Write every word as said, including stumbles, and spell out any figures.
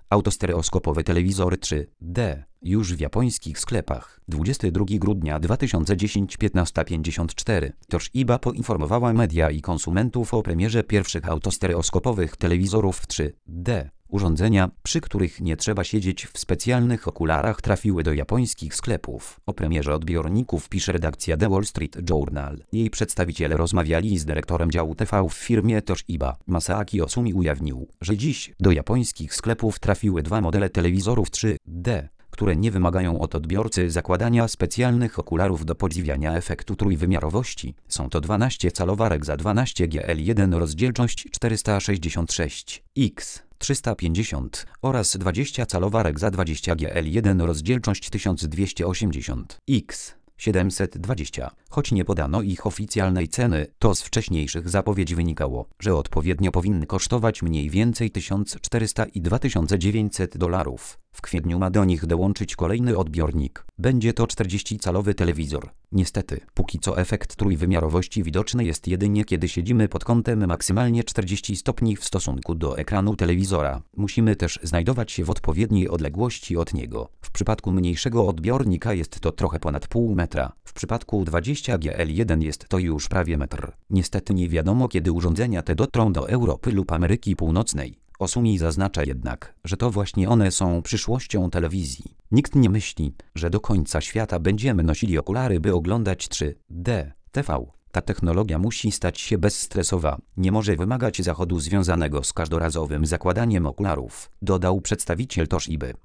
Autostereoskopowe telewizory trzy D. Już w japońskich sklepach. dwudziestego drugiego grudnia dwa tysiące dziesiątego, piętnasta pięćdziesiąt cztery. Toshiba poinformowała media i konsumentów o premierze pierwszych autostereoskopowych telewizorów trzy D. Urządzenia, przy których nie trzeba siedzieć w specjalnych okularach, trafiły do japońskich sklepów. O premierze odbiorników pisze redakcja The Wall Street Journal. Jej przedstawiciele rozmawiali z dyrektorem działu T V w firmie Toshiba. Masaaki Osumi ujawnił, że dziś do japońskich sklepów trafiły dwa modele telewizorów trzy D, które nie wymagają od odbiorcy zakładania specjalnych okularów do podziwiania efektu trójwymiarowości. Są to dwunastocalowa Rexa dwanaście G L jeden rozdzielczość czterysta sześćdziesiąt sześć x trzysta pięćdziesiąt oraz dwudziestocalowa Rexa dwadzieścia G L jeden rozdzielczość tysiąc dwieście osiemdziesiąt x siedemset dwadzieścia. Choć nie podano ich oficjalnej ceny, to z wcześniejszych zapowiedzi wynikało, że odpowiednio powinny kosztować mniej więcej tysiąc czterysta i dwa tysiące dziewięćset dolarów. W kwietniu ma do nich dołączyć kolejny odbiornik. Będzie to czterdziestocalowy telewizor. Niestety, póki co efekt trójwymiarowości widoczny jest jedynie kiedy siedzimy pod kątem maksymalnie czterdzieści stopni w stosunku do ekranu telewizora. Musimy też znajdować się w odpowiedniej odległości od niego. W przypadku mniejszego odbiornika jest to trochę ponad pół metra. W przypadku dwadzieścia G L jeden jest to już prawie metr. Niestety nie wiadomo, kiedy urządzenia te dotrą do Europy lub Ameryki Północnej. Osumi zaznacza jednak, że to właśnie one są przyszłością telewizji. Nikt nie myśli, że do końca świata będziemy nosili okulary, by oglądać trzy D T V. Ta technologia musi stać się bezstresowa, nie może wymagać zachodu związanego z każdorazowym zakładaniem okularów, dodał przedstawiciel Toshiby.